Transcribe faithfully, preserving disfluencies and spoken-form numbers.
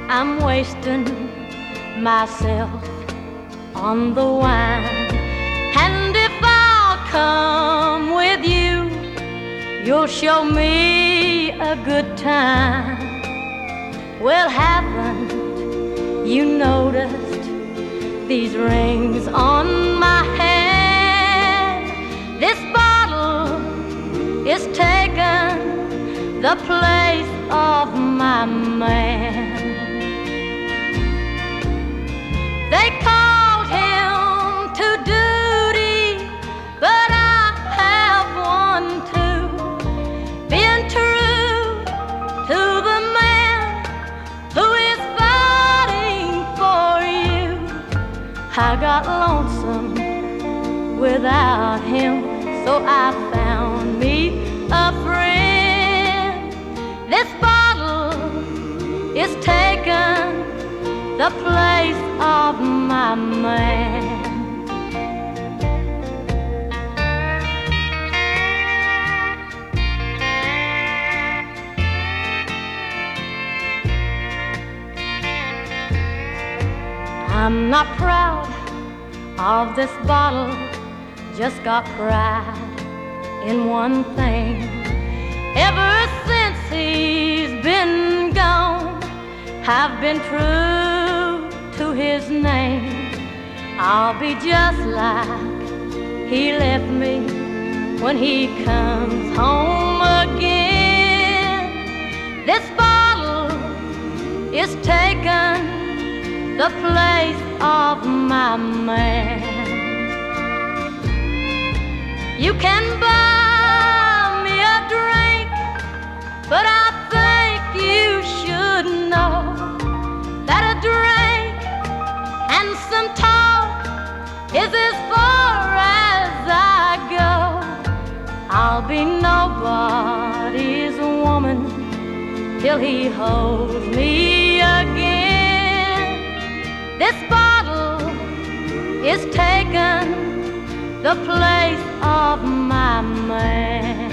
I'm wasting myself on the wine. And if I'll come with you, you'll show me a good time. Well, haven't you noticed these rings on my hand? This bottle is taking the place of my man. They called him to duty, but I have one too. Being true to the man who is fighting for you. I got lonesome without him, so I found me a friend. This bottle is taking the place of my man. I'm not proud of this bottle, just got pride in one thing. Ever since he's been gone, I've been true to his name. I'll be just like he left me when he comes home again. This bottle is taking the place of my man. You can buy me a drink, but I think you should know that a drink and some talk is as far as I go. I'll be nobody's woman till he holds me again. This bottle is taking the place of my man.